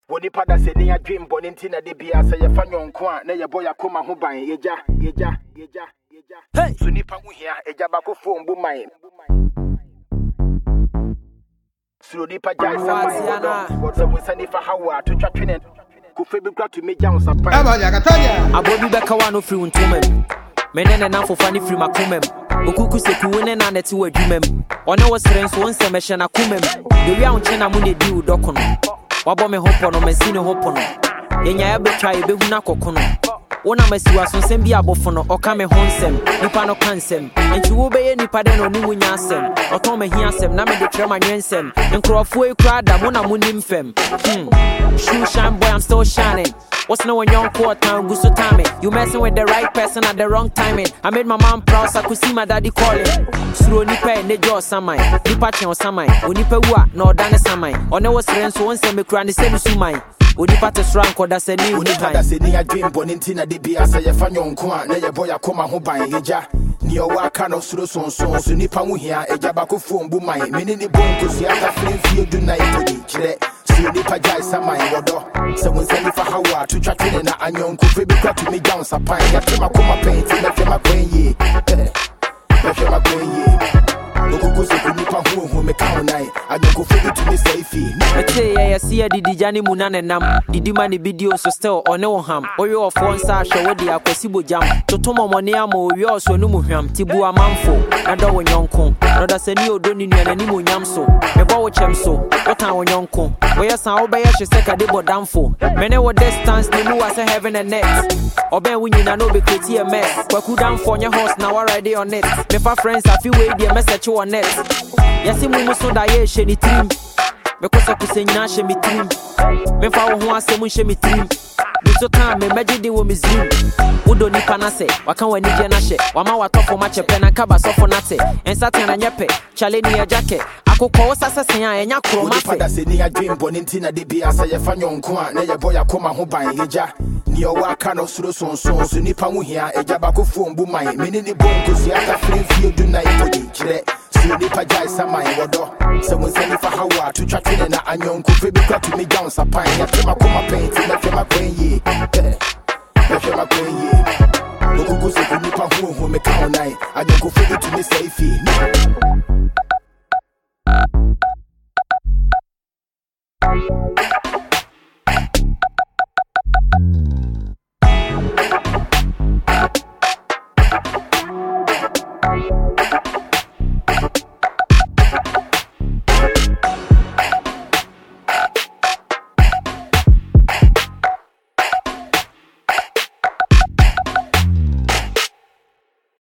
Woni pada se ni adwem boni ntina de bia se ye fa nyonko a na ye boy akoma ho ban yeja. Hey, so nipa hu hia eja bako fo mbu man. So nipa jai sama. What so we send for hawa to twatwene. Ku fe bi kwa to meja on sapa. Abaja katanya. Abobi beka wa no free untumem. Menene na fo fani free makumem. Okuku seku wone na neti wadwumem. One wo sren so won semehye na kumem. De wi a wonche na mu ne di udokono. Wabo me hopo no mesine hopo no. Yenya ya betwa ebehu na kokono. Wona masiwa so nsem bi abofo no oka me honsem. Nipa no kansem. Enti wo beye nipa de no ni wunya asem. Oton me hiasem na me de trema nwensem. Nkrofo ekura da mo na mo nimfem. Shoe shine boy, I'm still shining. What's no one young quarter gusto timing? You messing with the right person at the wrong timing. I made my mom proud, so I could see my daddy calling. Suro nipa ne jo samai, nipa chen samai. Onipa wa no dane samai. One was friends so one se me kra ne se sumai. Onipa te sranko da se ni onipa da se ni adwem boni ntina de bia se ye fa nyonko a na ye boy akoma ho ban yeja. Ni o wa ka no suro sonson so nipa hu hia eja bako fo mbu man. Me ni bonko so aka free fie du na ipodi kire. So nipa jai samai wodo. Se won se ni fa hawa to twatwene na anyonko fe bi kwa to me down sapan ya tema koma paint na fe makwenye. Na fe makwenye. Okuku se nipa hu me kaun nai. Anyonko fe bi to me safe. Ete ya see ya didi jani munane nam. Didi mani video so still one wo ham. Oyo of one sa hwe wo dia kwasi bojam. Totomo mone ama owi oso no mu hwam tibu amanfo. Na do wonyonko. No da se ni odo ni nua nani monyam so. Me bo wo chem so. Otan wonyonko. Oya san wo be ye hwe seka de bodamfo. Mene wo distance ni mu wase heaven and net. Oben wunyina no be kreti a mess. Kwaku damfo nya horse na wa ride on it. Me fa friends afi we dey message on net. Yesi mu so da ye hwe ni team. Because I could say na she me team. Me fa wo ho asem she me team. So time me megidi wo me zoom. Udo nipa na se, waka wani je na hye. Wama watofo ma chepe na kaba sofo na te. Ensate na nyepe, chale ni ya jake. Akokọ wo sasase ya enya kro ma fe. Pada se ni adwem boni ntina de bia se ye fa nyonko a na ye boy akoma ho ban yeja. Ni o wa ka no suro sonson so nipa hu hia eja bako fo mbu man. Me ni bonko so aka free fie du na ipodi kire. So nipa jai samai wodo. Se won se ni fa hawa to twatwene na anyonko fe bi kwa to me down sapan ya tema koma paint na fe makwenye. Na fe makwenye. Okuku se nipa hu me kaun nai. Anyonko fe bi to me safe.